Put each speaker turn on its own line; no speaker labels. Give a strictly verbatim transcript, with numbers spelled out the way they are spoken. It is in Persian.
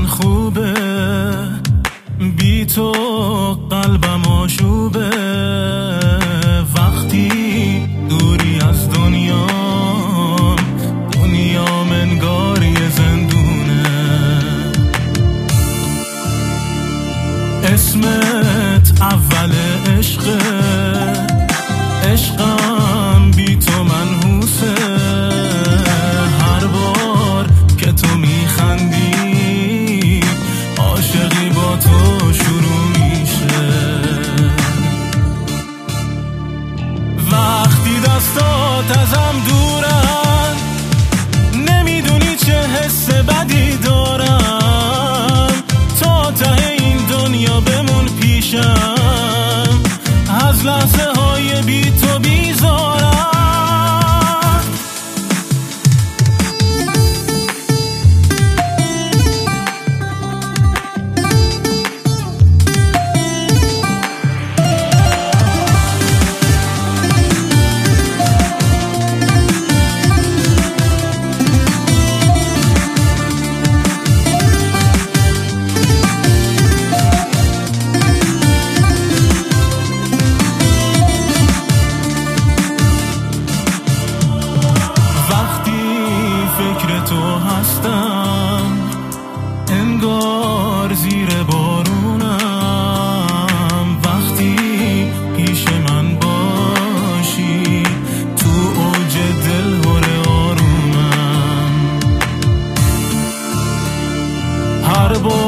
خوبه، بی تو قلبم آشوبه. وقتی دوری از دنیا، دنیا منگار یه زندونه. اسمت اول عشقه، عشقم بی تو منحوسه. هر بار که تو میخندی، عاشقی با تو شروع میشه. وقتی دستات ازم دورن، نمیدونی چه حس بدی دارم. تا ته این دنیا بمون پیشم، از لحظه های بی تو بیزارم. فکر تو هستم، انگار زیر بارونم. وقتی پیش من باشی، تو اوج دلهور آرومم. هر بار